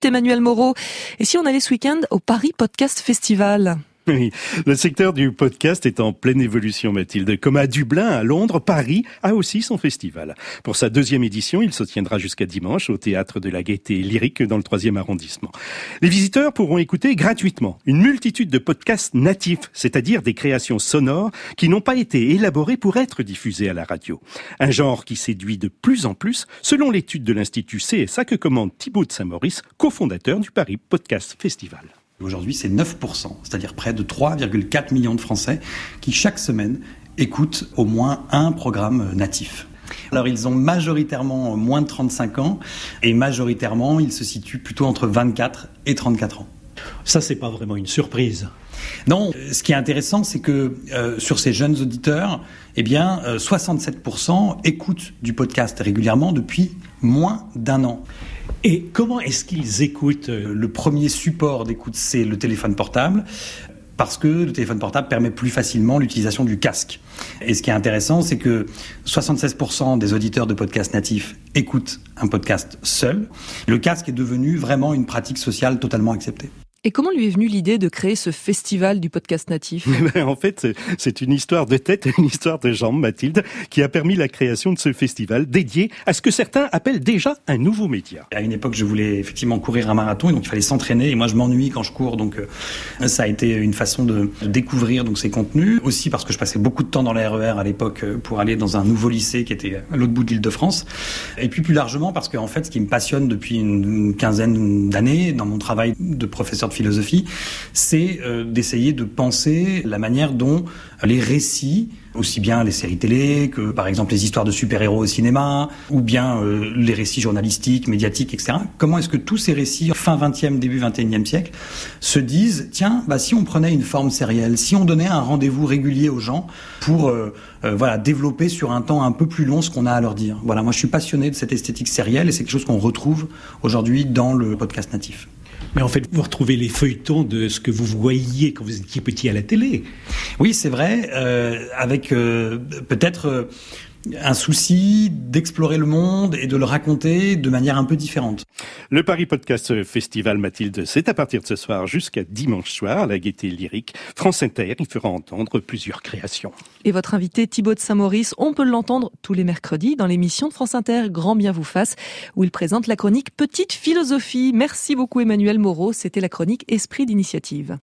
Emmanuel Moreau. Et si on allait ce week-end au Paris Podcast Festival ? Oui, le secteur du podcast est en pleine évolution, Mathilde. Comme à Dublin, à Londres, Paris a aussi son festival. Pour sa 2e édition, il se tiendra jusqu'à dimanche au Théâtre de la Gaîté Lyrique dans le 3e arrondissement. Les visiteurs pourront écouter gratuitement une multitude de podcasts natifs, c'est-à-dire des créations sonores qui n'ont pas été élaborées pour être diffusées à la radio. Un genre qui séduit de plus en plus, selon l'étude de l'Institut CSA que commande Thibaut de Saint-Maurice, cofondateur du Paris Podcast Festival. Aujourd'hui, c'est 9%, c'est-à-dire près de 3,4 millions de Français qui, chaque semaine, écoutent au moins un programme natif. Alors, ils ont majoritairement moins de 35 ans et majoritairement, ils se situent plutôt entre 24 et 34 ans. Ça, c'est pas vraiment une surprise. Non, ce qui est intéressant, c'est que sur ces jeunes auditeurs, 67% écoutent du podcast régulièrement depuis moins d'1 an. Et comment est-ce qu'ils écoutent ? Le premier support d'écoute, c'est le téléphone portable, parce que le téléphone portable permet plus facilement l'utilisation du casque. Et ce qui est intéressant, c'est que 76% des auditeurs de podcasts natifs écoutent un podcast seul. Le casque est devenu vraiment une pratique sociale totalement acceptée. Et comment lui est venue l'idée de créer ce festival du podcast natif ? En fait, c'est une histoire de tête, une histoire de jambes, Mathilde, qui a permis la création de ce festival dédié à ce que certains appellent déjà un nouveau média. À une époque, je voulais effectivement courir un marathon et donc il fallait s'entraîner. Et moi, je m'ennuie quand je cours, donc ça a été une façon de découvrir donc ces contenus. Aussi parce que je passais beaucoup de temps dans les RER à l'époque pour aller dans un nouveau lycée qui était à l'autre bout de l'Île-de-France. Et puis plus largement parce qu'en fait, ce qui me passionne depuis une quinzaine d'années dans mon travail de professeur de philosophie, c'est d'essayer de penser la manière dont les récits, aussi bien les séries télé que par exemple les histoires de super-héros au cinéma, ou bien les récits journalistiques, médiatiques, etc. Comment est-ce que tous ces récits, fin 20e, début 21e siècle, se disent, tiens, si on prenait une forme sérielle, si on donnait un rendez-vous régulier aux gens pour développer sur un temps un peu plus long ce qu'on a à leur dire. Voilà, moi je suis passionné de cette esthétique sérielle et c'est quelque chose qu'on retrouve aujourd'hui dans le podcast natif. Mais en fait, vous retrouvez les feuilletons de ce que vous voyiez quand vous étiez petit à la télé. Oui, c'est vrai, avec peut-être un souci d'explorer le monde et de le raconter de manière un peu différente. Le Paris Podcast Festival, Mathilde, c'est à partir de ce soir jusqu'à dimanche soir à la Gaîté Lyrique. France Inter y fera entendre plusieurs créations. Et votre invité Thibaut de Saint-Maurice, on peut l'entendre tous les mercredis dans l'émission de France Inter Grand Bien vous fasse, où il présente la chronique Petite Philosophie. Merci beaucoup Emmanuel Moreau, c'était la chronique Esprit d'initiative.